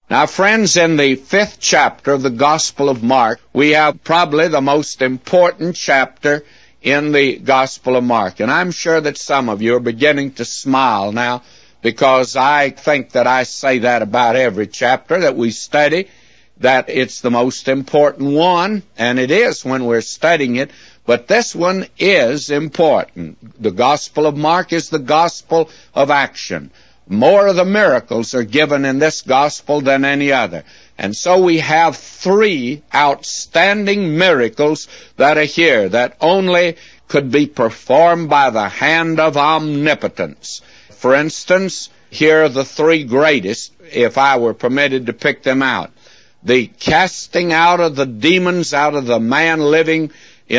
Now, friends, in the 5th chapter of the Gospel of Mark, we have probably the most important chapter in the Gospel of Mark. And I'm sure that some of you are beginning to smile now, because I think that I say that about every chapter that we study, that it's the most important one, and it is when we're studying it, but this one is important. The Gospel of Mark is the gospel of action. More of the miracles are given in this gospel than any other. And so we have 3 outstanding miracles that are here that only could be performed by the hand of omnipotence. For instance, here are the 3 greatest, if I were permitted to pick them out. The casting out of the demons out of the man living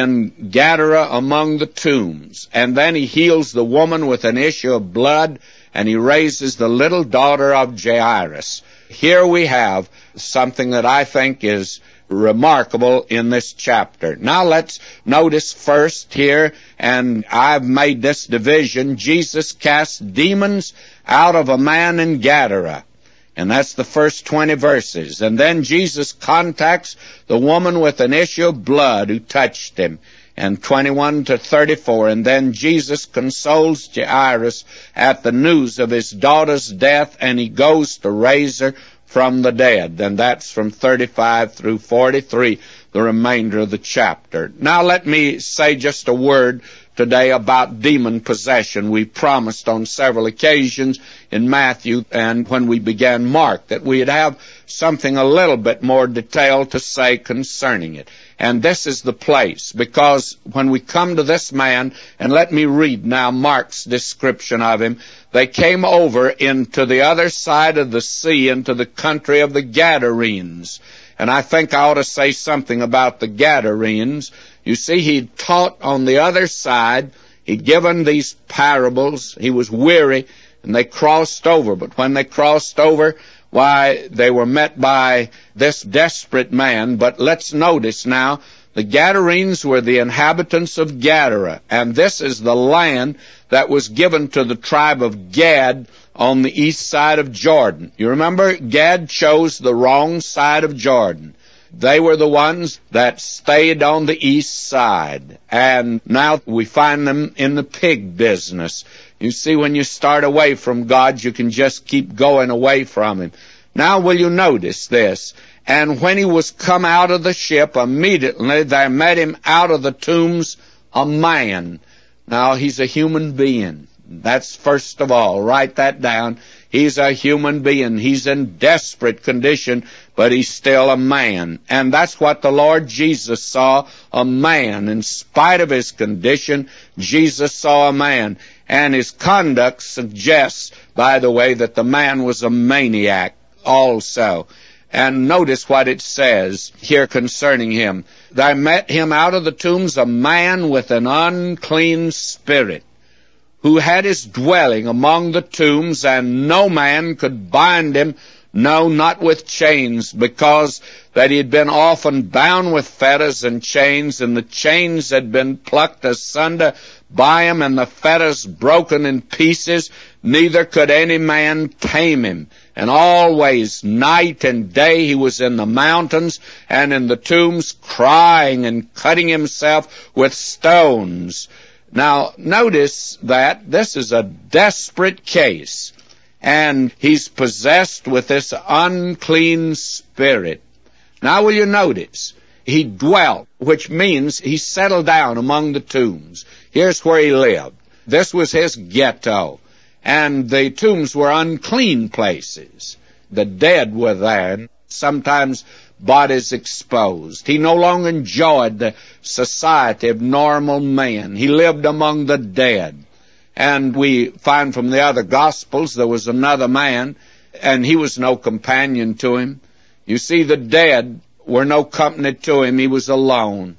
in Gadara among the tombs. And then he heals the woman with an issue of blood, and he raises the little daughter of Jairus. Here we have something that I think is remarkable in this chapter. Now let's notice first here, and I've made this division, Jesus cast demons out of a man in Gadara. And that's the first 20 verses. And then Jesus contacts the woman with an issue of blood who touched him. And 21 to 34. And then Jesus consoles Jairus at the news of his daughter's death, and he goes to raise her from the dead. And that's from 35 through 43, the remainder of the chapter. Now let me say just a word today about demon possession. We promised on several occasions in Matthew and when we began Mark that we'd have something a little bit more detailed to say concerning it. And this is the place, because when we come to this man, and let me read now Mark's description of him, they came over into the other side of the sea, into the country of the Gadarenes. And I think I ought to say something about the Gadarenes. You see, he'd taught on the other side. He'd given these parables. He was weary, and they crossed over. But when they crossed over, why, they were met by this desperate man. But let's notice now, the Gadarenes were the inhabitants of Gadara, and this is the land that was given to the tribe of Gad on the east side of Jordan. You remember, Gad chose the wrong side of Jordan. They were the ones that stayed on the east side, and now we find them in the pig business. You see, when you start away from God, you can just keep going away from Him. Now will you notice this? And when he was come out of the ship, immediately there met him out of the tombs a man. Now he's a human being. That's first of all. Write that down. He's a human being. He's in desperate condition, but he's still a man. And that's what the Lord Jesus saw, a man. In spite of his condition, Jesus saw a man. And his conduct suggests, by the way, that the man was a maniac also. And notice what it says here concerning him. There met him out of the tombs a man with an unclean spirit, who had his dwelling among the tombs, and no man could bind him, no, not with chains, because that he had been often bound with fetters and chains, and the chains had been plucked asunder by him, and the fetters broken in pieces. Neither could any man tame him. And always, night and day, he was in the mountains and in the tombs, crying and cutting himself with stones. Now, notice that this is a desperate case, and he's possessed with this unclean spirit. Now, will you notice? He dwelt, which means he settled down among the tombs. Here's where he lived. This was his ghetto, and the tombs were unclean places. The dead were there, sometimes bodies exposed. He no longer enjoyed the society of normal men. He lived among the dead. And we find from the other Gospels there was another man, and he was no companion to him. You see, the dead were no company to him. He was alone.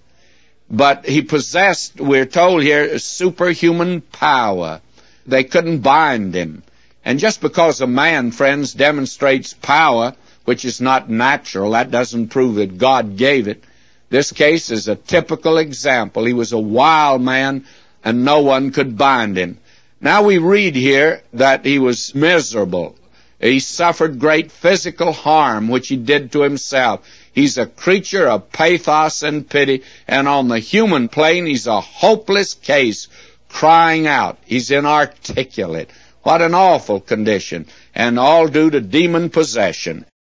But he possessed, we're told here, superhuman power. They couldn't bind him. And just because a man, friends, demonstrates power, which is not natural, that doesn't prove that God gave it. This case is a typical example. He was a wild man, and no one could bind him. Now we read here that he was miserable. He suffered great physical harm, which he did to himself. He's a creature of pathos and pity, and on the human plane, he's a hopeless case, crying out. He's inarticulate. What an awful condition, and all due to demon possession.